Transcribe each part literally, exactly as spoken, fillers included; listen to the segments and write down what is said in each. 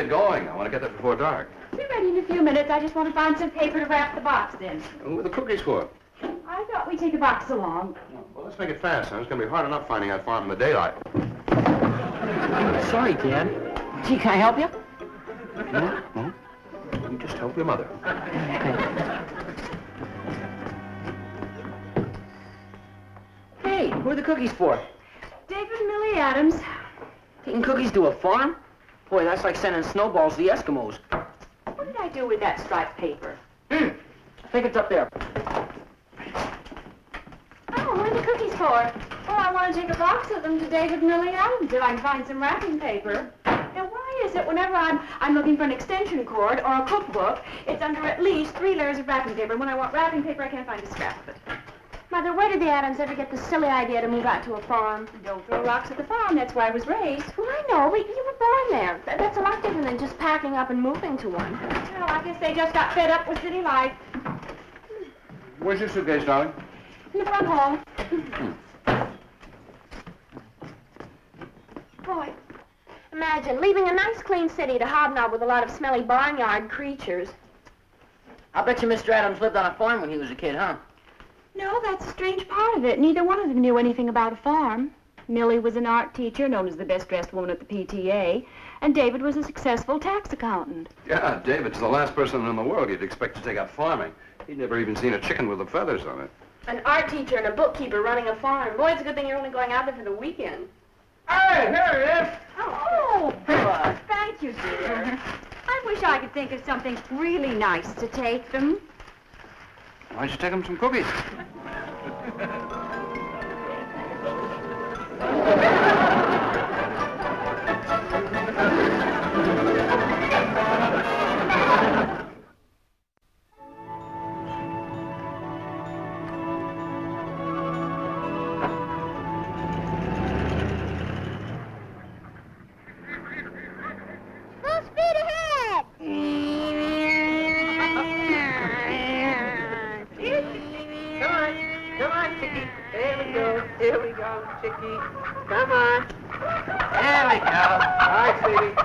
get going. I want to get there before dark. Be ready in a few minutes. I just want to find some paper to wrap the box in. Who are the cookies for? I thought we'd take the box along. Well, let's make it fast, son. It's going to be hard enough finding that farm in the daylight. Sorry, Dad. Gee, can I help you? No, no. You just help your mother. Hey, who are the cookies for? David and Millie Adams. Taking cookies to a farm? Boy, that's like sending snowballs to the Eskimos. What did I do with that striped paper? Hmm. I think it's up there. Oh, what are the cookies for? Well, I want to take a box of them to David and Millie Adams if I can find some wrapping paper. Now, why is it whenever I'm, I'm looking for an extension cord or a cookbook, it's under at least three layers of wrapping paper, and when I want wrapping paper, I can't find a scrap of it? Mother, where did the Adams ever get the silly idea to move out to a farm? Don't throw rocks at the farm. That's where I was raised. Well, I know, but you were born there. Th- That's a lot different than just packing up and moving to one. Well, I guess they just got fed up with city life. Where's your suitcase, darling? In the front hall. Boy, imagine leaving a nice clean city to hobnob with a lot of smelly barnyard creatures. I'll bet you Mister Adams lived on a farm when he was a kid, huh? No, that's a strange part of it. Neither one of them knew anything about a farm. Millie was an art teacher, known as the best-dressed woman at the P T A, and David was a successful tax accountant. Yeah, David's the last person in the world you'd expect to take up farming. He'd never even seen a chicken with the feathers on it. An art teacher and a bookkeeper running a farm. Boy, it's a good thing you're only going out there for the weekend. Hey, here he is. Oh, oh thank you, dear. I wish I could think of something really nice to take them. Why don't you take him some cookies? Full speed ahead! Come on. Come on, Chicky. There we go. Here we go, Chicky. Come on. There we go. All right, sweetie.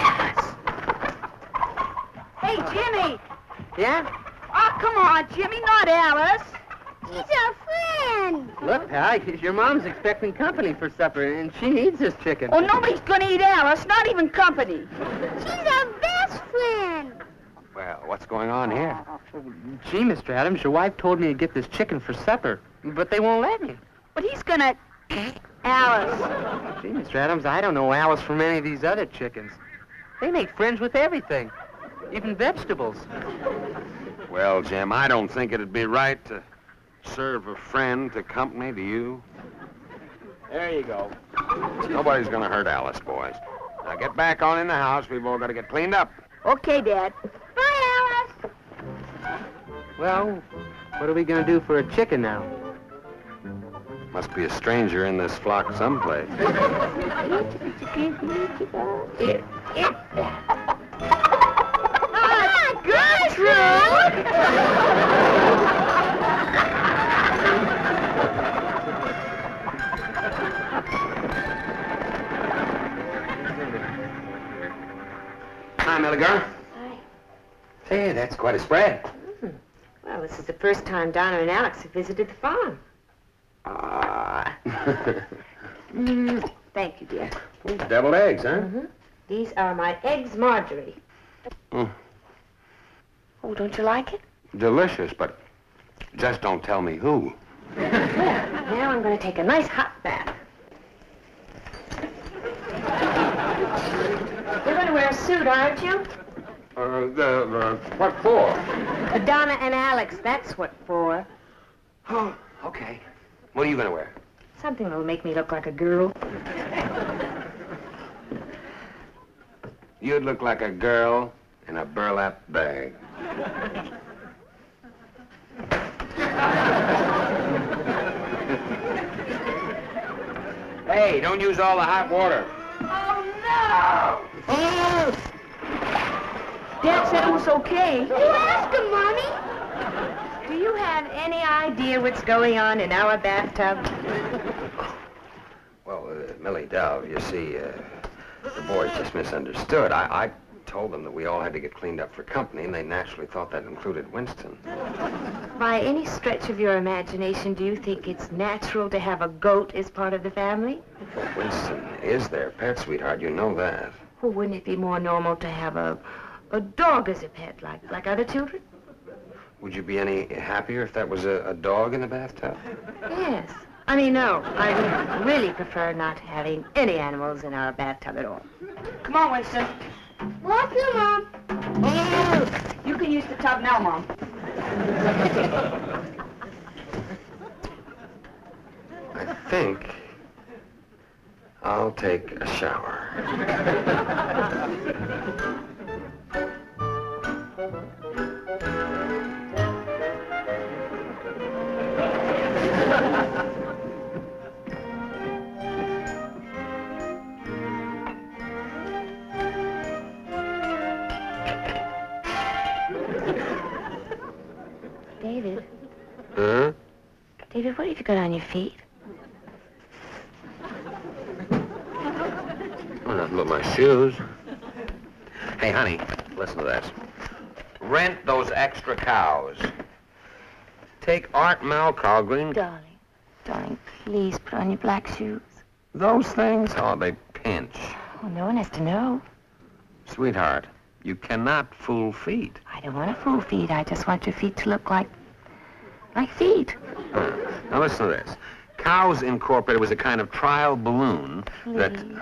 Hey, Jimmy! Yeah? Oh, come on, Jimmy, not Alice. He's our friend! Look, Pal, your mom's expecting company for supper, and she needs this chicken. Oh, nobody's gonna eat Alice, not even company. She's our best friend! Well, what's going on here? Gee, Mister Adams, your wife told me to get this chicken for supper, but they won't let me. But he's gonna... Alice. Gee, Mister Adams, I don't know Alice from any of these other chickens. They make friends with everything, even vegetables. Well, Jim, I don't think it'd be right to serve a friend to company to you. There you go. Nobody's gonna hurt Alice, boys. Now get back on in the house. We've all got to get cleaned up. Okay, Dad. Bye, Alice! Well, what are we going to do for a chicken now? Must be a stranger in this flock someplace. Ah, Gertrude! Hi, Millie girl. Hi. Hey, that's quite a spread. Mm. Well, this is the first time Donna and Alex have visited the farm. Ah. Mm. Thank you, dear. Deviled eggs, huh? Mm-hmm. These are my eggs Marjorie. Mm. Oh, don't you like it? Delicious, but just don't tell me who. Well, now I'm going to take a nice hot bath. You're going to wear a suit, aren't you? Uh, the, uh, what for? Donna and Alex, that's what for. Oh, okay. What are you going to wear? Something that'll make me look like a girl. You'd look like a girl in a burlap bag. Hey, don't use all the hot water. Oh, no! Dad said it was okay. You ask him, Mommy. Do you have any idea what's going on in our bathtub? Well, uh, Millie Dove, you see, uh, the boys just misunderstood. I, I told them that we all had to get cleaned up for company, and they naturally thought that included Winston. By any stretch of your imagination, do you think it's natural to have a goat as part of the family? Well, Winston is their pet, sweetheart. You know that. Well, wouldn't it be more normal to have a, a dog as a pet, like, like other children? Would you be any happier if that was a, a dog in the bathtub? Yes. I mean, no. I would really prefer not having any animals in our bathtub at all. Come on, Winston. Love you, Mom. You can use the tub now, Mom. I think I'll take a shower. David. Huh? David, what have you got on your feet? Oh, nothing but my shoes. Hey, honey, listen to this. Rent those extra cows. Take Art Malcolm. Darling, darling, please put on your black shoes. Those things? Oh, they pinch. Oh, no one has to know. Sweetheart, you cannot fool feet. I don't want to fool feet. I just want your feet to look like, like feet. Huh. Now listen to this. Cows Incorporated was a kind of trial balloon that... Please.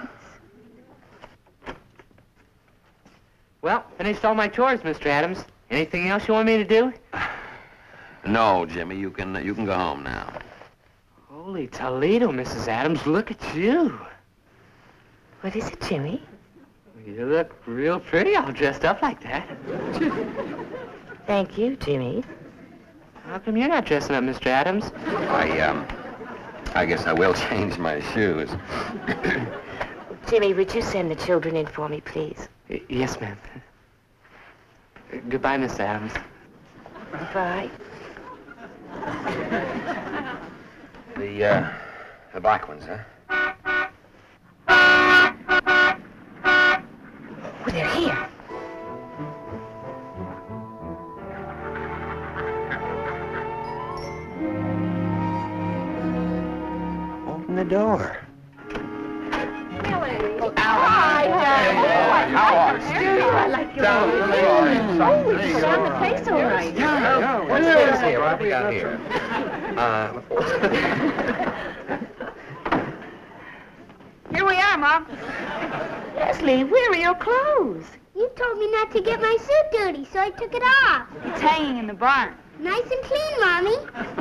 Well, finished all my chores, Mister Adams. Anything else you want me to do? No, Jimmy, you can you can go home now. Holy Toledo, Missus Adams, look at you. What is it, Jimmy? You look real pretty all dressed up like that. Thank you, Jimmy. How come you're not dressing up, Mister Adams? I, um, I guess I will change my shoes. Jimmy, would you send the children in for me, please? Y- yes, ma'am. Uh, goodbye, Miss Adams. Goodbye. The, uh, the black ones, huh? Oh, they're here. Open the door. Hi, darling. How are you? I like your Down, voice. all right. Oh, you put on the face all right. Yeah, what's this here? What have we got here? Uh, Here we are, Mom. Leslie, where are your clothes? You told me not to get my suit dirty, so I took it off. It's hanging in the barn. Nice and clean, Mommy.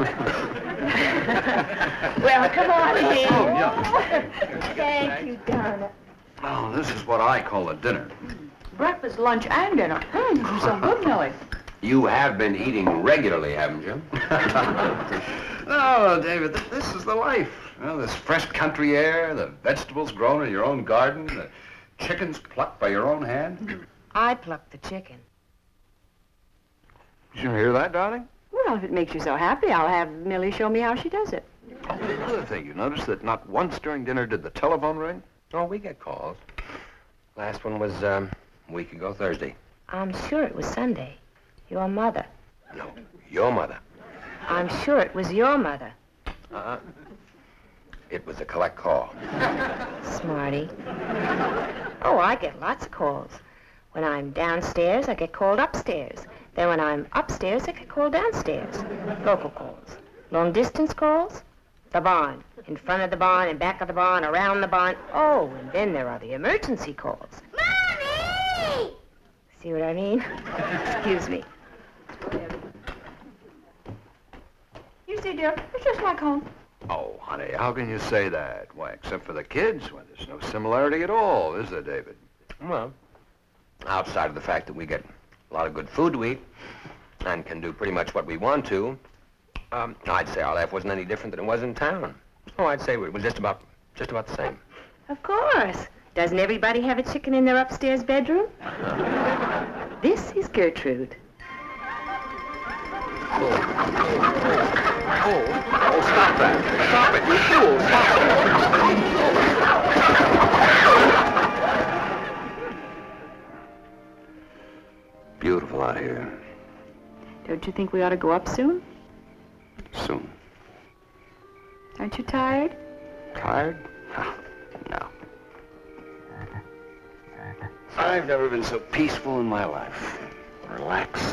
Well, come on in. Oh, yeah. Thank you, Donna. Oh, this is what I call a dinner. Breakfast, lunch, and dinner. Mmm, so good, Millie. you have been eating regularly, haven't you? No, David, th- this is the life. You know, this fresh country air, the vegetables grown in your own garden, the chickens plucked by your own hand. I plucked the chicken. Did you hear that, darling? Well, if it makes you so happy, I'll have Millie show me how she does it. Oh, another thing, you noticed that not once during dinner did the telephone ring? Oh, we get calls. Last one was um, a week ago Thursday. I'm sure it was Sunday. Your mother. No, your mother. I'm sure it was your mother. Uh-uh. It was a collect call. Smarty. Oh, I get lots of calls. When I'm downstairs, I get called upstairs. Then when I'm upstairs, I get called downstairs. Local calls. Long distance calls. The barn. In front of the barn, in back of the barn, around the barn. Oh, and then there are the emergency calls. Mommy! See what I mean? Excuse me. You see, dear, it's just like home. Oh, honey, how can you say that? Why, except for the kids, well, there's no similarity at all, is there, David? Well, outside of the fact that we get a lot of good food to eat and can do pretty much what we want to, um, I'd say our life wasn't any different than it was in town. Oh, I'd say it was just about, just about the same. Of course. Doesn't everybody have a chicken in their upstairs bedroom? This is Gertrude. Oh, oh, stop that. Stop it, you fool. Stop it. here. Don't you think we ought to go up soon? Soon. Aren't you tired? Tired? Oh, no. I've never been so peaceful in my life. Relaxed.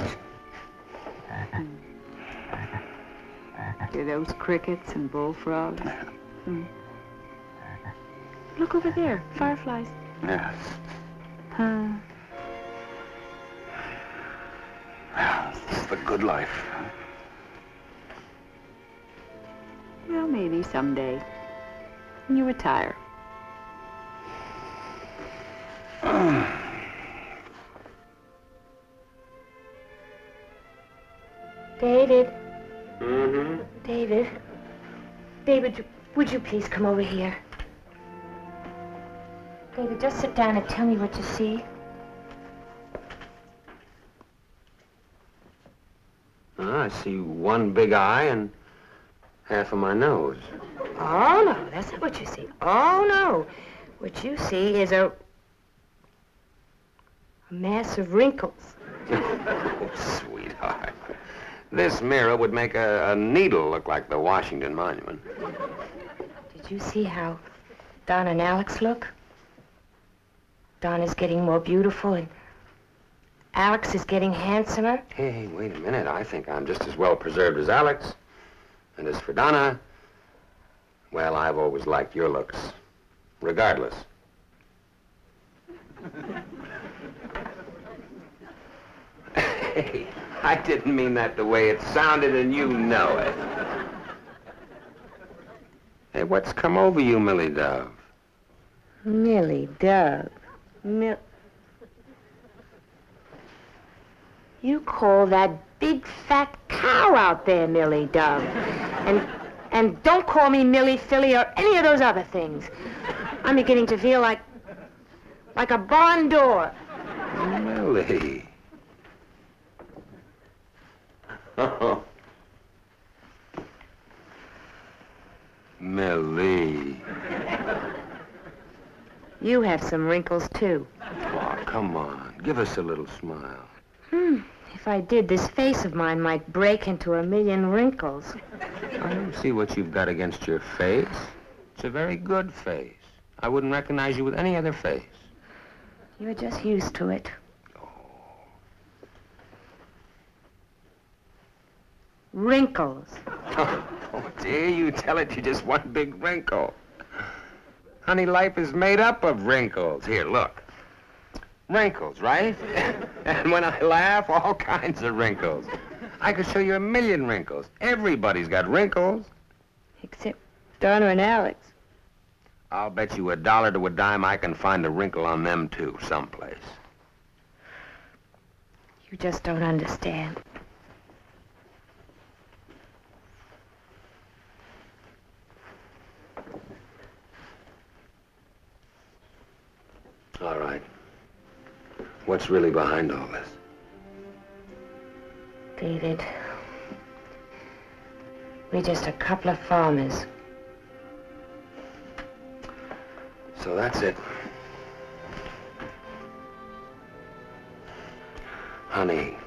Hear those crickets and bullfrogs? Hmm. Look over there, fireflies. Yes. Huh. This is the good life. Well, maybe someday. When you retire. David. Mm-hmm. David. David, would you please come over here? David, just sit down and tell me what you see. Uh, I see one big eye and half of my nose. Oh, no, that's not what you see. Oh, no. What you see is a... a mass of wrinkles. Oh, sweetheart. This mirror would make a, a needle look like the Washington Monument. Did you see how Don and Alex look? Don is getting more beautiful and Alex is getting handsomer. Hey, hey, wait a minute. I think I'm just as well preserved as Alex. And as for Donna, well, I've always liked your looks, regardless. Hey, I didn't mean that the way it sounded, and you know it. Hey, what's come over you, Millie Dove? Millie Dove. Mill... You call that big fat cow out there Millie Dove. And and don't call me Millie Philly or any of those other things. I'm beginning to feel like like a barn door. Millie. Oh. Millie. You have some wrinkles too. Oh, come on. Give us a little smile. Hmm. If I did, this face of mine might break into a million wrinkles. I don't see what you've got against your face. It's a very good face. I wouldn't recognize you with any other face. You're just used to it. Oh. Wrinkles. Oh, dear, you tell it you're just one big wrinkle. Honey, life is made up of wrinkles. Here, look. Wrinkles, right? And when I laugh, all kinds of wrinkles. I could show you a million wrinkles. Everybody's got wrinkles. Except Donna and Alex. I'll bet you a dollar to a dime I can find a wrinkle on them, too, someplace. You just don't understand. All right. What's really behind all this? David, we're just a couple of farmers. So that's it. Honey,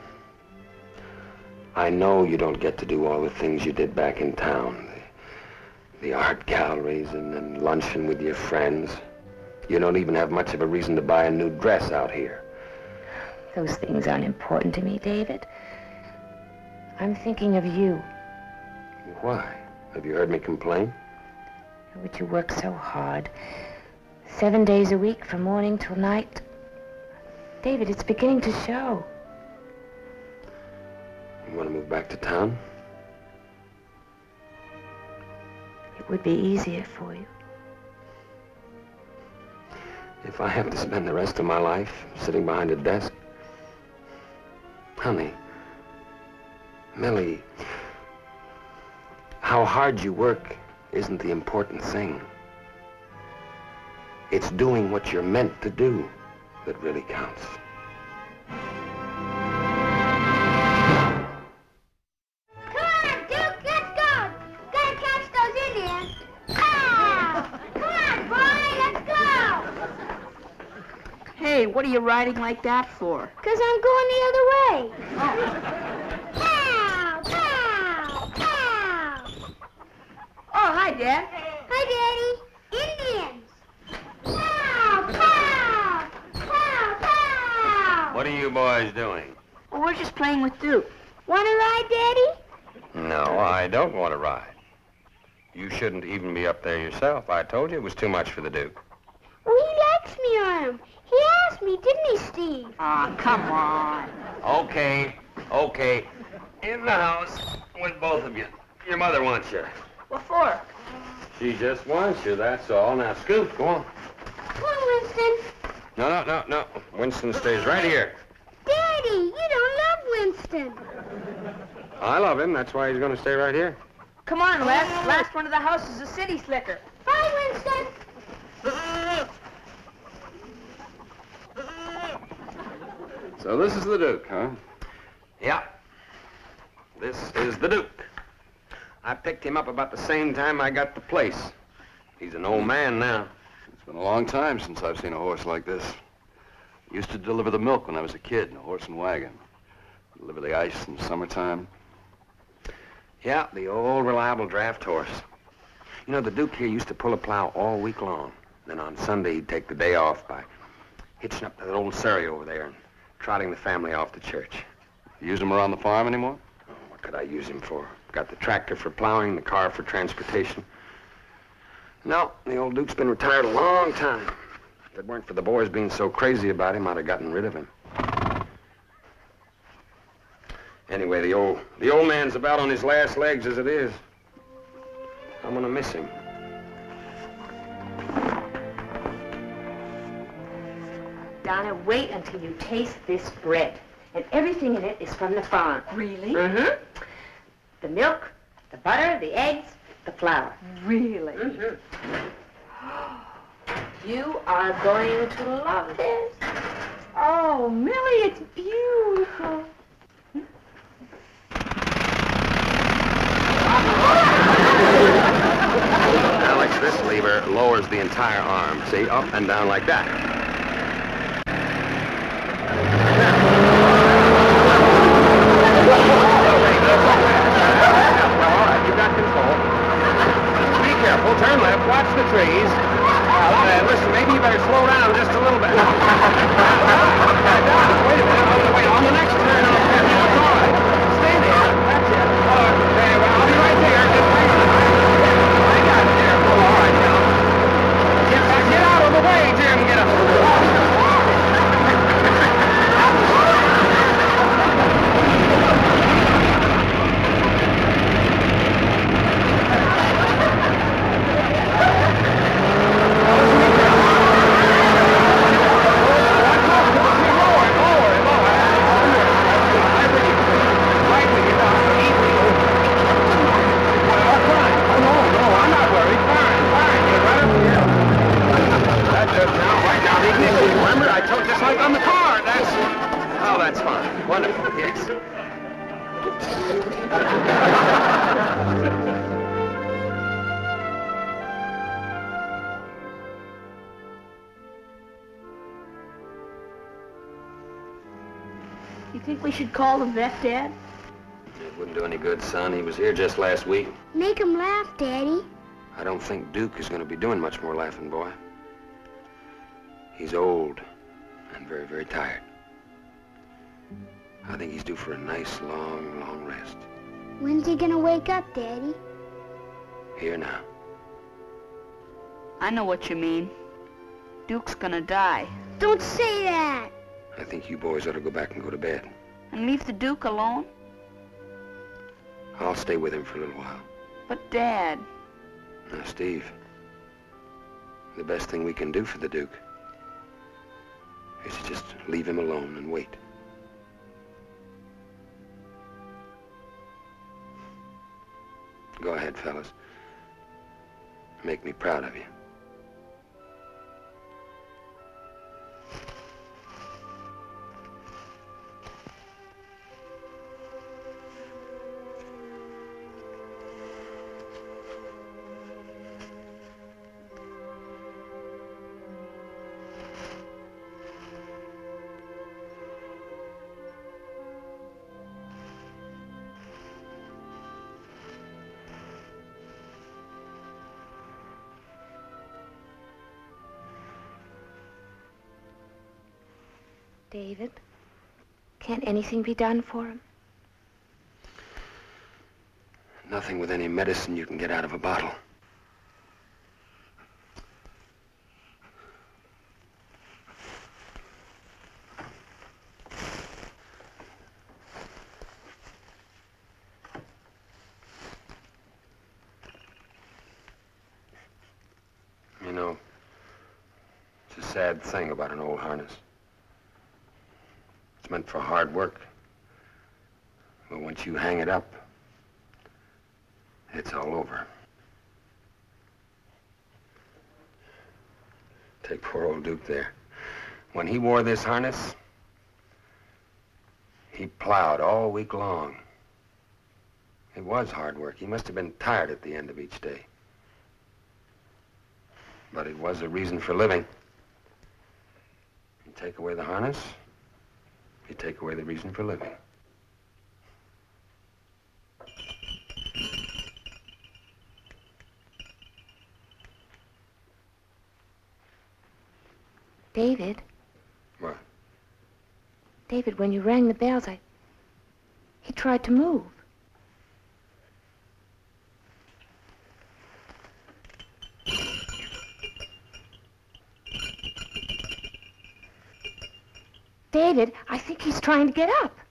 I know you don't get to do all the things you did back in town. The, the art galleries and then luncheon with your friends. You don't even have much of a reason to buy a new dress out here. Those things aren't important to me, David. I'm thinking of you. Why? Have you heard me complain? Would you work so hard? Seven days a week from morning till night. David, it's beginning to show. You want to move back to town? It would be easier for you. If I have to spend the rest of my life sitting behind a desk? Honey, Millie, how hard you work isn't the important thing. It's doing what you're meant to do that really counts. Come on, Duke, let's go. Gotta catch those Indians. Ah! Come on, boy, let's go. Hey, what are you riding like that for? Because I'm going the other way. Pow! Pow! Pow! Oh, hi, Dad. Hi, Daddy. Indians. Pow! Pow! Pow! Pow! What are you boys doing? Well, we're just playing with Duke. Want to ride, Daddy? No, I don't want to ride. You shouldn't even be up there yourself. I told you it was too much for the Duke. Well, he likes me on him. He asked me, didn't he, Steve? Aw, come on. Okay, okay. In the house with both of you. Your mother wants you. What for? She just wants you, that's all. Now, Scoot, go on. Come on, Winston. No, no, no, no. Winston stays right here. Daddy, you don't love Winston. I love him. That's why he's going to stay right here. Come on, Les. Last one of the house is a city slicker. Bye, Winston. So this is the Duke, huh? Yeah. This is the Duke. I picked him up about the same time I got the place. He's an old man now. It's been a long time since I've seen a horse like this. I used to deliver the milk when I was a kid in a horse and wagon. Deliver the ice in the summertime. Yeah, the old reliable draft horse. You know, the Duke here used to pull a plow all week long. Then on Sunday, he'd take the day off by hitching up to that old surrey over there and trotting the family off to church. You use him around the farm anymore? Oh, what could I use him for? Got the tractor for plowing, the car for transportation. No, the old Duke's been retired a long time. If it weren't for the boys being so crazy about him, I'd have gotten rid of him. Anyway, the old, the old man's about on his last legs as it is. I'm gonna miss him. Donna, wait until you taste this bread. And everything in it is from the farm. Really? Mm-hmm. The milk, the butter, the eggs, the flour. Really? Mm-hmm. You are going to love this. Oh, Millie, it's beautiful. Alex, this lever lowers the entire arm. See, up and down like that. Well, all right, you got control. Be careful, turn left, watch the trees. Uh, listen, maybe you better slow down just a little bit. Wait a minute, oh, wait, on the next turn, I'll catch you. It's all right. Stay there, that's it. Okay, well, I'll be right there. Just wait. I got it there. Oh, all right, now. Get, uh, get out of the way, Jim. Get up. Remember, I told just like on the car. That's... Oh, that's fine. Wonderful, yes. You think we should call the vet, Dad? It wouldn't do any good, son. He was here just last week. Make him laugh, Daddy. I don't think Duke is going to be doing much more laughing, boy. He's old and very, very tired. I think he's due for a nice, long, long rest. When's he gonna wake up, Daddy? Here now. I know what you mean. Duke's gonna die. Don't say that. I think you boys ought to go back and go to bed. And leave the Duke alone? I'll stay with him for a little while. But, Dad... Now, Steve, the best thing we can do for the Duke is to just leave him alone and wait. Go ahead, fellas. Make me proud of you. David, can't anything be done for him? Nothing with any medicine you can get out of a bottle. You know, it's a sad thing about an old harness. It's meant for hard work. But once you hang it up, it's all over. Take poor old Duke there. When he wore this harness, he plowed all week long. It was hard work. He must have been tired at the end of each day. But it was a reason for living. You take away the harness, you take away the reason for living. David? What? David, when you rang the bells, I... He tried to move. David, I think he's trying to get up.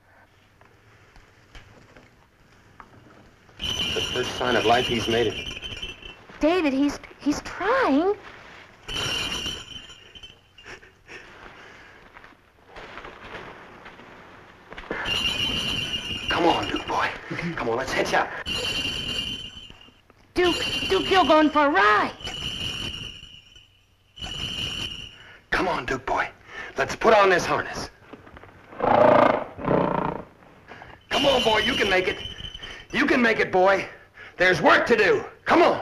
The first sign of life he's made it. David, he's... he's trying. Come on, Duke boy. Come on, let's hitch up. Duke, Duke, you're going for a ride. Come on, Duke boy. Let's put on this harness. Come on, boy, you can make it. You can make it, boy. There's work to do. Come on.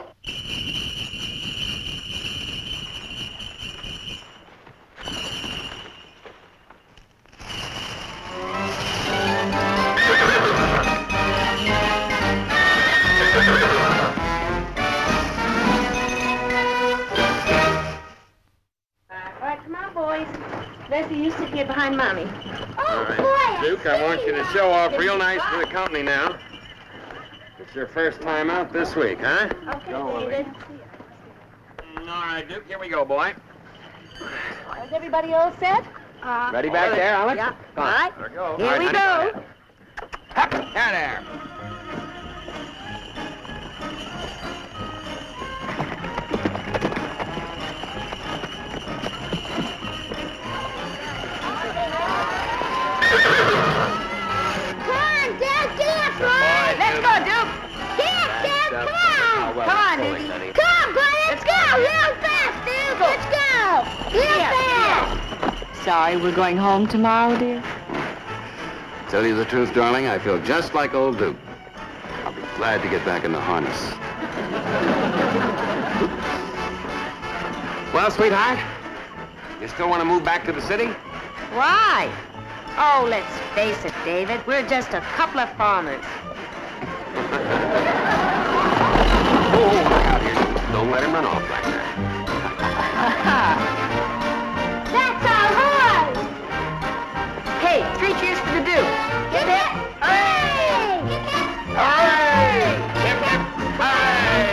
Leslie, you sit here behind Mommy. Oh, right. boy! Duke, I want you to show off real nice to the company now. It's your first time out this week, huh? Okay, Go, David. All right, Duke, here we go, boy. Is everybody all set? Uh, Ready back there, Alex? Yeah. Come on. All right. There we go. Here All right, we honey, go. ahead. Up, there, there. Come on, Dad, dance, Ron! Let's go, Duke. Dance, Dad, That's, uh, come on! how well Come on, it's going, Doogie. honey. Come on, boy, let's go! Real fast, dude! Let's go! Real fast! Sorry, we're going home tomorrow, dear. Tell you the truth, darling, I feel just like old Duke. I'll be glad to get back in the harness. Well, sweetheart, you still want to move back to the city? Why? Oh, let's face it, David. We're just a couple of farmers. Oh, look out here. Don't let him run off like that. That's our horse! Hey, three cheers for the Duke. Hip, hip, hooray! Hip, hip, Hooray! Hip, hip, hooray!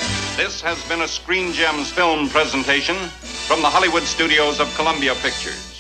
This has been a Screen Gems film presentation from the Hollywood studios of Columbia Pictures.